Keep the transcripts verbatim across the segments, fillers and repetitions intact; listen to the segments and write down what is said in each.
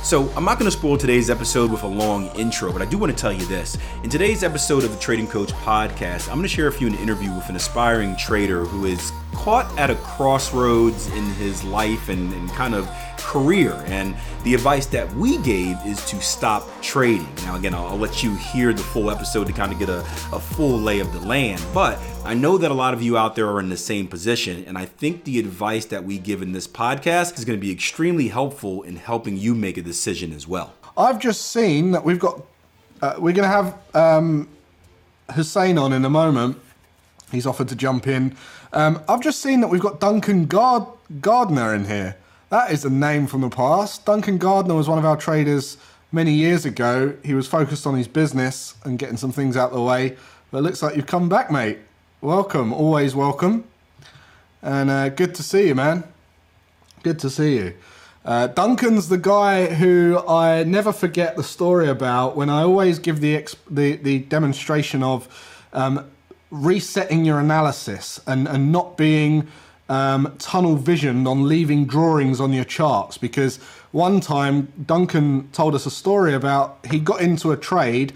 So I'm not going to spoil today's episode with a long intro, but I do want to tell you this. In today's episode of the Trading Coach Podcast, I'm going to share with you an interview with an aspiring trader who is caught at a crossroads in his life and, and kind of career. And the advice that we gave is to stop trading. Now, again, I'll, I'll let you hear the full episode to kind of get a, a full lay of the land. But I know that a lot of you out there are in the same position. And I think the advice that we give in this podcast is going to be extremely helpful in helping you make a decision as well. I've just seen that we've got, uh, we're going to have um, Hussein on in a moment. He's offered to jump in. Um, I've just seen that we've got Duncan Gard- Gardner in here. That is a name from the past. Duncan Gardner was one of our traders many years ago. He was focused on his business and getting some things out of the way. But it looks like you've come back, mate. Welcome. Always welcome. And uh, good to see you, man. Good to see you. Uh, Duncan's the guy who I never forget the story about when I always give the exp- the, the demonstration of um, resetting your analysis and, and not being um, tunnel visioned on leaving drawings on your charts. Because one time Duncan told us a story about he got into a trade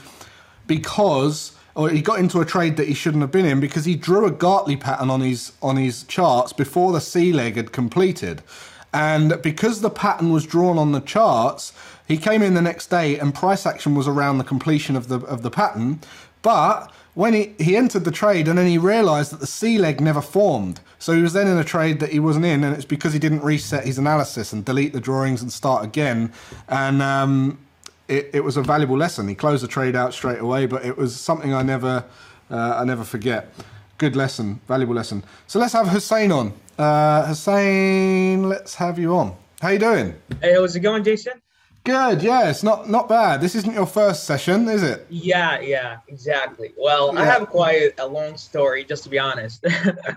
because, or he got into a trade that he shouldn't have been in because he drew a Gartley pattern on his on his charts before the C leg had completed. And because the pattern was drawn on the charts, he came in the next day and price action was around the completion of the of the pattern. But when he, he entered the trade and then he realized that the C leg never formed. So he was then in a trade that he wasn't in, and it's because he didn't reset his analysis and delete the drawings and start again. And um, it, it was a valuable lesson. He closed the trade out straight away, but it was something I never uh, I never forget. Good lesson, valuable lesson. So let's have Hussein on. Uh, Hussein, let's have you on. How you doing? Hey, how's it going, Jason? Good, yeah, it's not not bad. This isn't your first session, is it? Yeah, yeah, exactly. Well, yeah. I have quite a long story, just to be honest. uh,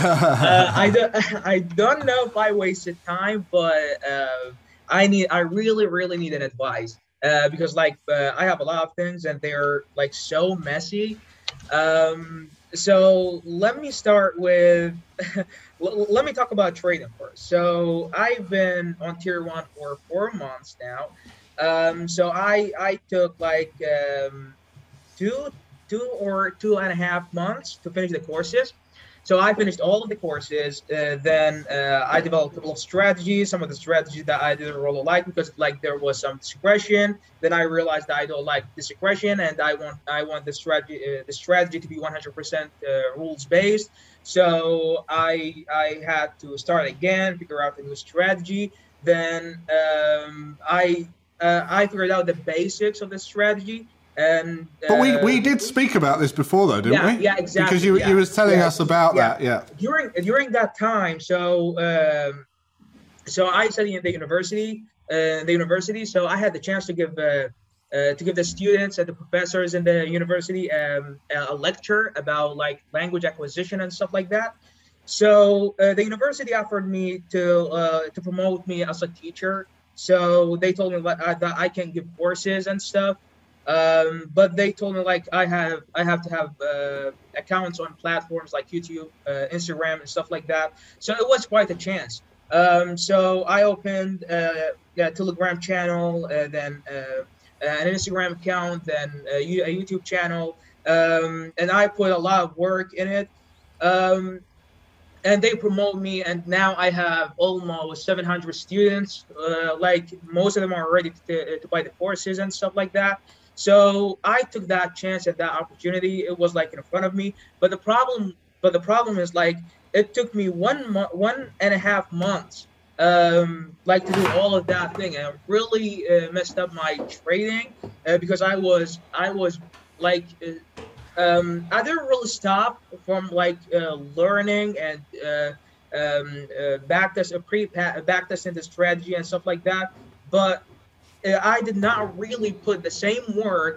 I don't, I don't know if I wasted time, but uh, I need, I really, really need an advice uh, because, like, uh, I have a lot of things and they're like so messy. Um, so let me start with. Let me talk about trading first. So I've been on tier one for four months now. Um, so I I took like um, two two or two and a half months to finish the courses. So I finished all of the courses. Uh, then uh, I developed a couple of strategies. Some of the strategies that I didn't really like because like there was some discretion. Then I realized that I don't like discretion, and I want I want the strategy uh, the strategy to be one hundred percent uh, rules based. So I I had to start again, figure out the new strategy. Then um, I uh, I figured out the basics of the strategy. And uh, but we, we did speak about this before, though, didn't yeah, we? Yeah, exactly. Because you yeah. you was telling yeah. us about yeah. that, yeah. During during that time, so um, so I studied in the university, uh, the university. So I had the chance to give. Uh, Uh, to give the students and the professors in the university um, a lecture about like language acquisition and stuff like that. So uh, the university offered me to uh, to promote me as a teacher. So they told me that I, that I can give courses and stuff. Um, but they told me like I have I have to have uh, accounts on platforms like YouTube, uh, Instagram, and stuff like that. So it was quite a chance. Um, so I opened uh, a Telegram channel, and then. Uh, an Instagram account, then a YouTube channel, um, and I put a lot of work in it. Um, and they promote me, and now I have almost seven hundred students. Uh, like most of them are ready to, to buy the courses and stuff like that. So I took that chance at that opportunity. It was like in front of me. But the problem, but the problem is like it took me one mo- one and a half months. Um, like to do all of that thing, and it really uh, messed up my trading uh, because I was I was like uh, um, I didn't really stop from like uh, learning and uh, um, uh, backtest a pre backtesting the strategy and stuff like that, but uh, I did not really put the same work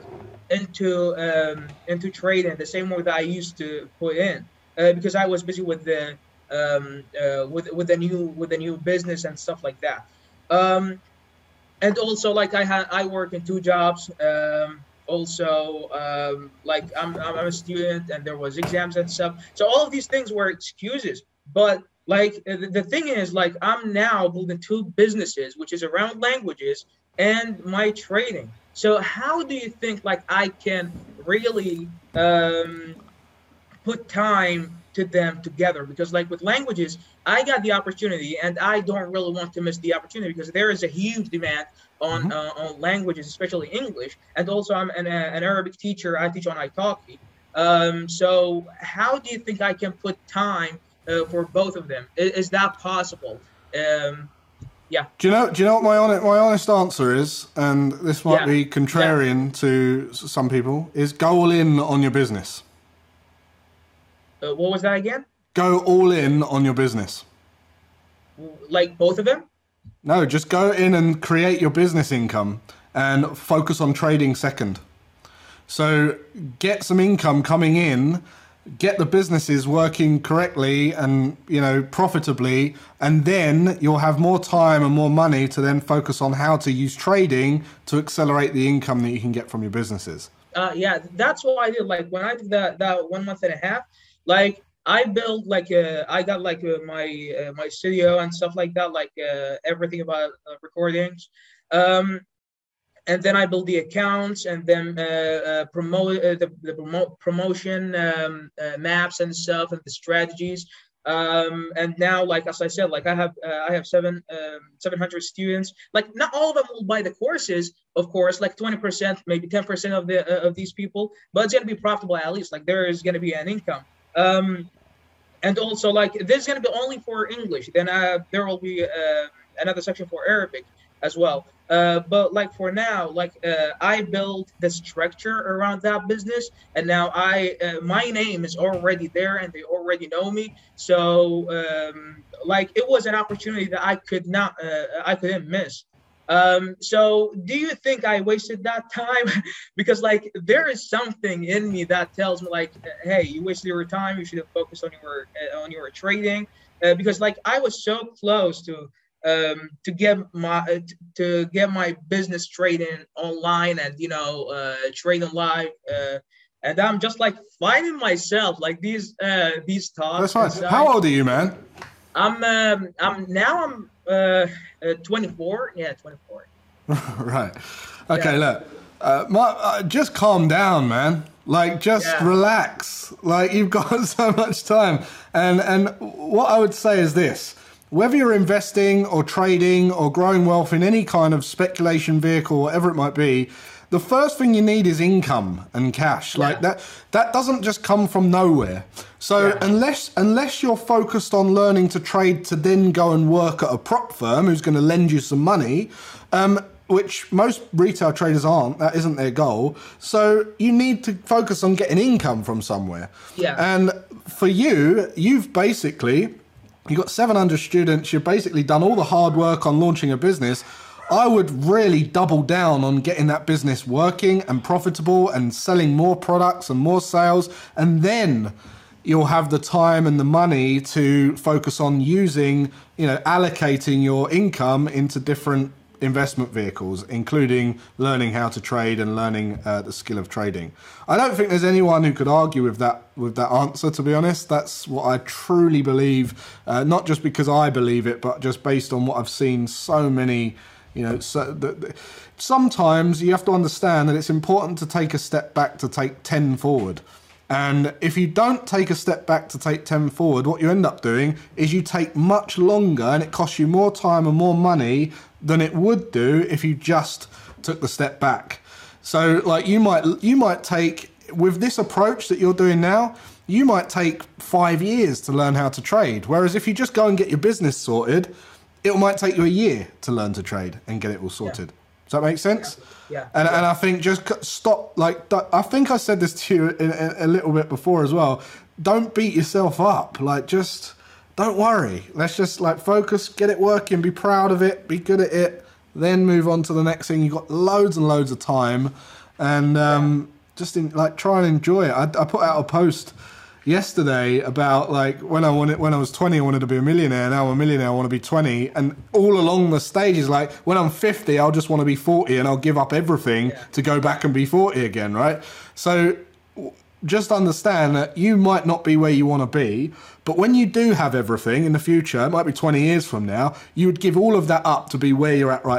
into um, into trading, the same work that I used to put in uh, because I was busy with the um uh, with with the new with the new business and stuff like that, um and also like I had I work in two jobs, um also um like I'm I'm a student and there was exams and stuff, so all of these things were excuses. But like the, the thing is, like I'm now building two businesses which is around languages, and my trading. So how do you think like I can really um, put time to them together? Because like with languages, I got the opportunity and I don't really want to miss the opportunity because there is a huge demand on Mm-hmm. uh, on languages, especially English. And also I'm an, uh, an Arabic teacher. I teach on Italki. Um, so how do you think I can put time uh, for both of them? Is, is that possible? Um, yeah, Do you know? Do you know what my honest, my honest answer is? And this might Yeah. be contrarian to s- some people. Is go all in on your business. uh, what was that again? Go all in on your business. Like both of them? No, just go in and create your business income and focus on trading second. So get some income coming in, get the businesses working correctly and, you know, profitably, and then you'll have more time and more money to then focus on how to use trading to accelerate the income that you can get from your businesses. Uh, yeah, that's what I did. Like when I did that that one month and a half, like I built like uh, I got like uh, my uh, my studio and stuff like that, like uh, everything about uh, recordings. Um, and then I build the accounts and then uh, uh, promote uh, the, the promo- promotion um, uh, maps and stuff and the strategies. Um, and now, like as I said, like I have uh, I have seven um, seven hundred students. Like not all of them will buy the courses, of course. Like twenty percent, maybe ten percent of the uh, of these people, but it's gonna be profitable at least. Like there is gonna be an income. Um, and also like this is gonna be only for English. Then uh, there will be uh, another section for Arabic as well. Uh, but like for now, like uh, I built the structure around that business, and now I uh, my name is already there, and they already know me. So um, like it was an opportunity that I could not uh, I couldn't miss. Um, so do you think I wasted that time? Because like there is something in me that tells me like, hey, you wasted your time. You should have focused on your uh, on your trading. Uh, because like I was so close to um, to get my uh, to get my business trading online and you know uh, trading live. Uh, and I'm just like finding myself like these uh, these That's thoughts fine. inside. How old are you, man? I'm um, I'm now I'm uh, uh, twenty-four. Yeah, twenty-four. Right. Okay, Yeah. look. Uh, my, uh, just calm down, man. Like, just Yeah. relax. Like, you've got so much time. And and what I would say is this: whether you're investing or trading or growing wealth in any kind of speculation vehicle, whatever it might be, the first thing you need is income and cash. Like Yeah. that. That doesn't just come from nowhere. So Yeah. unless unless you're focused on learning to trade to then go and work at a prop firm who's going to lend you some money, um, which most retail traders aren't, that isn't their goal. So you need to focus on getting income from somewhere. Yeah. And for you, you've basically, you've got seven hundred students, you've basically done all the hard work on launching a business. I would really double down on getting that business working and profitable and selling more products and more sales. And then you'll have the time and the money to focus on using, you know, allocating your income into different investment vehicles, including learning how to trade and learning uh, the skill of trading. I don't think there's anyone who could argue with that with that answer, to be honest. That's what I truly believe, uh, not just because I believe it, but just based on what I've seen so many, you know, so the, the, sometimes you have to understand that it's important to take a step back to take ten forward. And if you don't take a step back to take ten forward, what you end up doing is you take much longer and it costs you more time and more money than it would do if you just took the step back. So like you might you might take, with this approach that you're doing now, you might take five years to learn how to trade. Whereas if you just go and get your business sorted, it might take you a year to learn to trade and get it all sorted. Does that make sense? Yeah. And, Yeah. and I think just c- stop, like, d- I think I said this to you in, in, a little bit before as well. Don't beat yourself up. Like, just don't worry. Let's just, like, focus, get it working, be proud of it, be good at it, then move on to the next thing. You've got loads and loads of time. And um, just, in, like, try and enjoy it. I, I put out a post yesterday about like when I wanted when I was twenty I wanted to be a millionaire. Now I'm a millionaire, I want to be twenty, and all along the stage is like when I'm fifty I'll just want to be forty and I'll give up everything Yeah. to go back and be forty again, right? So just understand that you might not be where you want to be, but when you do have everything in the future, it might be twenty years from now, you would give all of that up to be where you're at right now.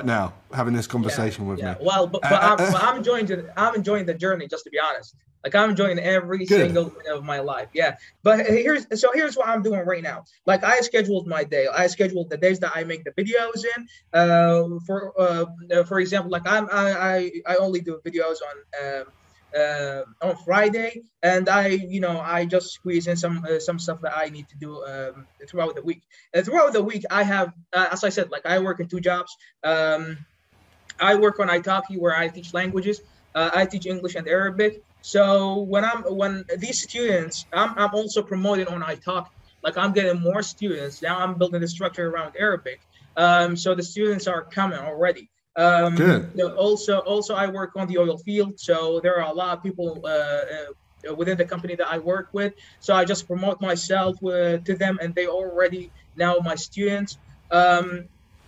having this conversation yeah, with yeah. me. Well, but, but, Uh, I'm, uh, but I'm enjoying the, I'm enjoying the journey. Just to be honest, like I'm enjoying every Good. single minute of my life. Yeah. But here's so here's what I'm doing right now. Like I scheduled my day. I scheduled the days that I make the videos in. Uh, for uh, for example, like I'm I I, I only do videos on. Um, uh, on Friday, and I, you know, I just squeeze in some uh, some stuff that I need to do um, throughout the week. And throughout the week, I have, uh, as I said, like I work in two jobs. Um, I work on Italki where I teach languages. Uh, I teach English and Arabic. So when I'm when these students, I'm I'm also promoting on Italki. Like I'm getting more students now. I'm building the structure around Arabic. Um, so the students are coming already. Um, Good. You know, also, also I work on the oil field, so there are a lot of people uh, uh, within the company that I work with. So I just promote myself uh, to them, and they already now my students. Um,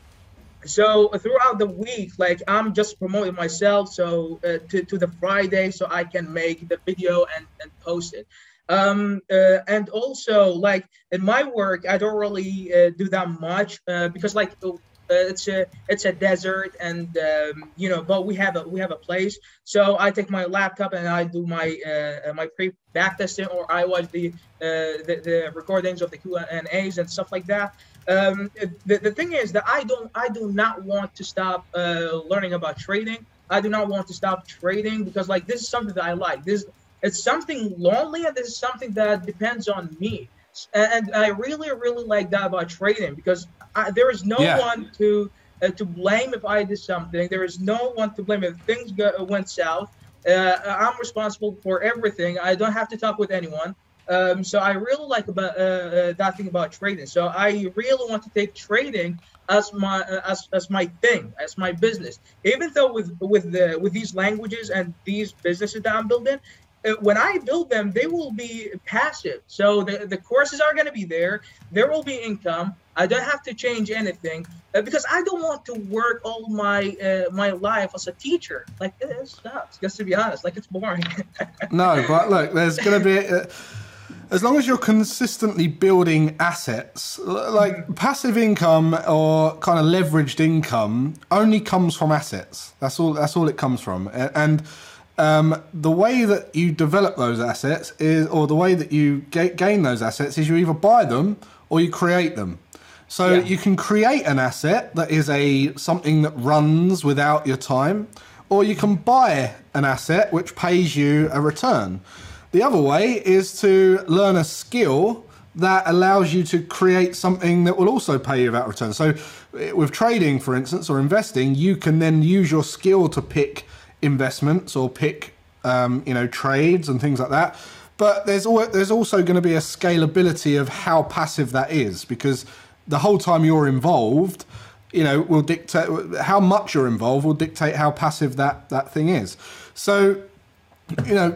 so throughout the week, like I'm just promoting myself, so uh, to to the Friday, so I can make the video and and post it. Um, uh, and also, like in my work, I don't really uh, do that much uh, because, like. Uh, it's a it's a desert, and um, you know, but we have a we have a place. So I take my laptop and I do my uh, my pre back testing, or I watch the uh, the, the recordings of the Q and A's and stuff like that. Um, the the thing is that I don't I do not want to stop uh, learning about trading. I do not want to stop trading because like this is something that I like. This it's something lonely, and this is something that depends on me. And I really, really like that about trading because I, there is no Yeah. one to uh, to blame if I did something. There is no one to blame if things go, went south. Uh, I'm responsible for everything. I don't have to talk with anyone. Um, so I really like about uh, uh, that thing about trading. So I really want to take trading as my uh, as as my thing, as my business. Even though with with the with these languages and these businesses that I'm building. Uh, when I build them, they will be passive. So the, the courses are going to be there. There will be income. I don't have to change anything uh, because I don't want to work all my uh, my life as a teacher. Like it sucks, just to be honest. Like it's boring. No, but look, there's going to be, uh, as long as you're consistently building assets, l- like passive income or kind of leveraged income only comes from assets. That's all. That's all it comes from. A- And um, the way that you develop those assets is, or the way that you ga- gain those assets is you either buy them or you create them. So Yeah. you can create an asset that is a something that runs without your time, or you can buy an asset which pays you a return. The other way is to learn a skill that allows you to create something that will also pay you that return. So with trading, for instance, or investing, you can then use your skill to pick investments or pick, um, you know, trades and things like that. But there's al- there's also going to be a scalability of how passive that is, because the whole time you're involved, you know, will dictate how much you're involved will dictate how passive that, that thing is. So, you know,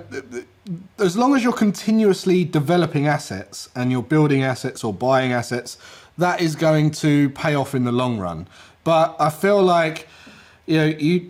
as long as you're continuously developing assets and you're building assets or buying assets, that is going to pay off in the long run. But I feel like, you know, you,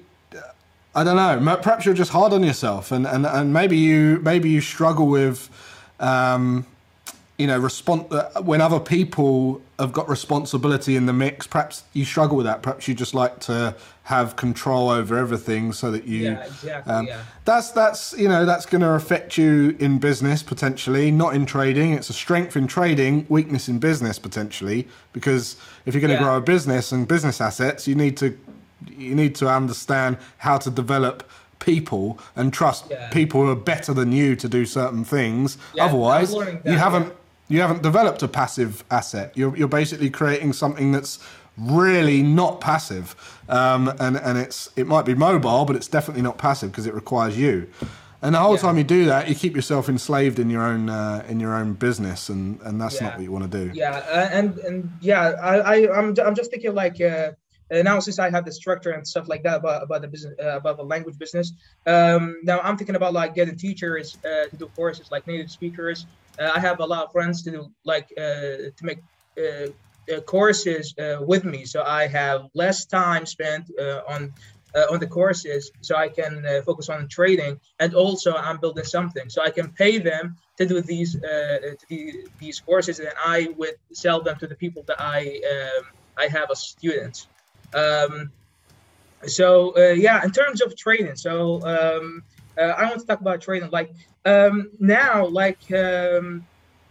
I don't know, perhaps you're just hard on yourself, and, and, and maybe you maybe you struggle with, um, you know, respond when other people have got responsibility in the mix. Perhaps you struggle with that. Perhaps you just like to have control over everything, so that you. Yeah, exactly. Um, yeah. That's that's you know that's going to affect you in business potentially, not in trading. It's a strength in trading, weakness in business potentially, because if you're going to Yeah. grow a business and business assets, you need to you need to understand how to develop people and trust Yeah. people who are better than you to do certain things. Yeah, Otherwise, I'm learning you that, haven't yeah. you haven't developed a passive asset. You're you're basically creating something that's really not passive, um, and and it's it might be mobile, but it's definitely not passive because it requires you. And the whole Yeah. time you do that, you keep yourself enslaved in your own uh, in your own business, and, and that's Yeah. not what you want to do. Yeah, uh, and and yeah, I, I I'm I'm just thinking like uh, uh, now since I have the structure and stuff like that about about the business uh, about the language business. Um, now I'm thinking about like getting teachers uh, to do courses like native speakers. Uh, I have a lot of friends to do like uh, to make uh, uh, courses uh, with me, so I have less time spent uh, on. Uh, on the courses, so I can uh, focus on trading, and also I'm building something, so I can pay them to do these uh, to do these courses, and I would sell them to the people that I um, I have as students. Um, so uh, yeah, in terms of trading, so um, uh, I want to talk about trading. Like um, now, like um,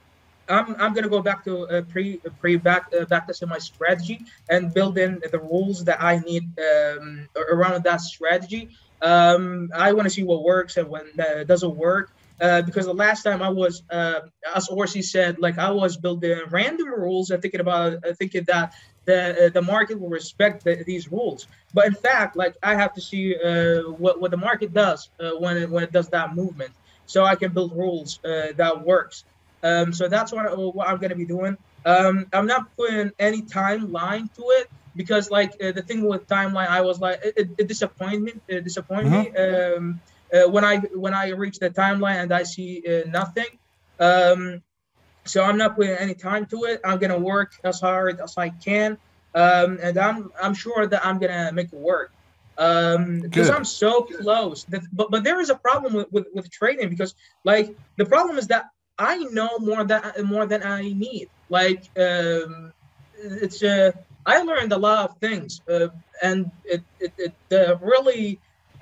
I'm I'm gonna go back to uh, pre pre back uh, back to my strategy and build in the rules that I need um, around that strategy. Um, I want to see what works and when uh, doesn't work. Uh, because the last time I was, uh, as Orsi said, like I was building random rules and thinking about uh, thinking that the uh, the market will respect the, these rules. But in fact, like I have to see uh, what what the market does uh, when it, when it does that movement, so I can build rules uh, that works. Um, so that's what, I, what I'm gonna be doing. Um, I'm not putting any timeline to it because, like, uh, the thing with timeline, I was like, it, it disappointed me. It disappointed mm-hmm. me um, uh, when I when I reach the timeline and I see uh, nothing. Um, so I'm not putting any time to it. I'm gonna work as hard as I can, um, and I'm I'm sure that I'm gonna make it work. Um, because I'm so close. That, but but there is a problem with, with with trading because, like, the problem is that I know more than more than I need. Like, um, it's uh, I learned a lot of things, uh, and it it, it uh, really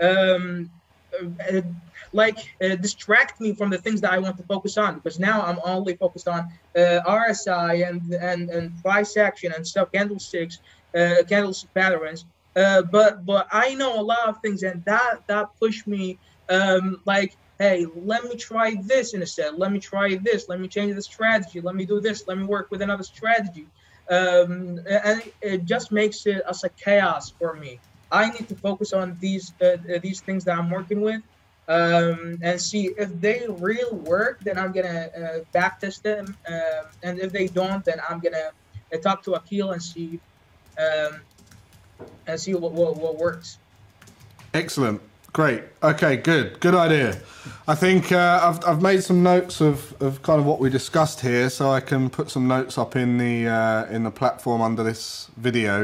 um, uh, like uh, distract me from the things that I want to focus on. Because now I'm only focused on uh, R S I and and and price action and stuff, candlesticks, uh, candlestick patterns. Uh, but but I know a lot of things, and that that pushed me um, like. Hey, let me try this instead. Let me try this. Let me change the strategy. Let me do this. Let me work with another strategy. Um, and it just makes it as a chaos for me. I need to focus on these uh, these things that I'm working with um, and see if they really work. Then I'm gonna uh, back test them, um, and if they don't, then I'm gonna uh, talk to Akil and see um, and see what, what what works. Excellent. Great. Okay, good. Good idea. I think uh, I've I've made some notes of, of kind of what we discussed here, so I can put some notes up in the uh, in the platform under this video.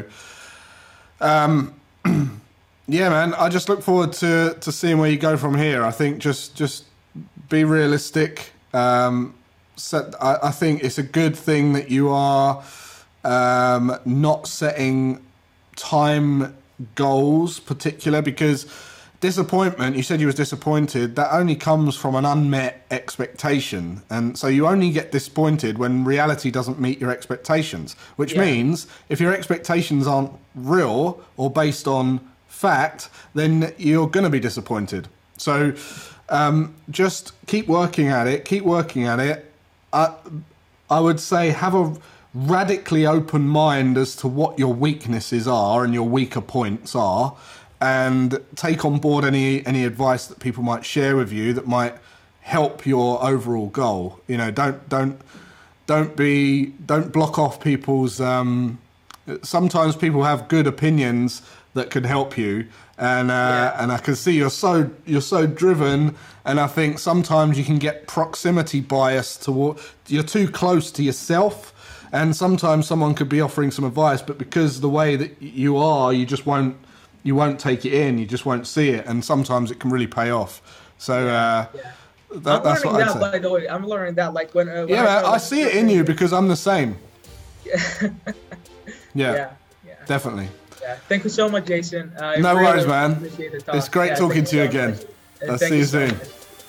Um, yeah, man. I just look forward to, to seeing where you go from here. I think just just be realistic. Um, set, I, I think it's a good thing that you are um, not setting time goals, particular because. Disappointment, you said you was disappointed, that only comes from an unmet expectation. And so you only get disappointed when reality doesn't meet your expectations, which yeah. means if your expectations aren't real or based on fact, then you're going to be disappointed. So um, just keep working at it, keep working at it. I, I would say have a radically open mind as to what your weaknesses are and your weaker points are. And take on board any any advice that people might share with you that might help your overall goal. You know, don't don't don't be don't block off people's. Um, sometimes people have good opinions that could help you, and uh, yeah. and I can see you're so you're so driven. And I think sometimes you can get proximity bias toward you're too close to yourself. And sometimes someone could be offering some advice, but because the way that you are, you just won't. You won't take it in. You just won't see it, and sometimes it can really pay off. So uh, yeah. that, I'm that's what that, I'd say. By the way, I'm learning that. Like when, uh, when yeah, I, man, I see it in you because I'm the same. Yeah, yeah, yeah, yeah, definitely. Yeah, thank you so much, Jason. Uh, no really worries, man. It's great yeah, talking to you so again. I'll see you soon.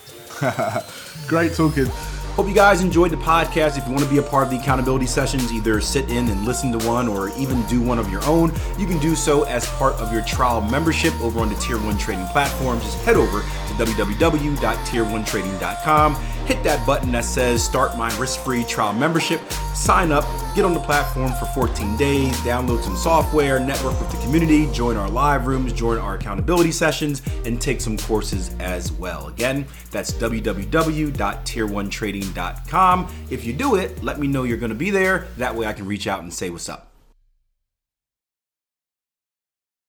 Great talking. Hope you guys enjoyed the podcast. If you want to be a part of the accountability sessions, either sit in and listen to one or even do one of your own, you can do so as part of your trial membership over on the Tier one Trading platform. Just head over to w w w dot tier one trading dot com. Hit that button that says start my risk-free trial membership. Sign up, get on the platform for fourteen days, download some software, network with the community, join our live rooms, join our accountability sessions, and take some courses as well. Again, that's w w w dot tier one trading dot com. If you do it, let me know you're going to be there. That way I can reach out and say what's up.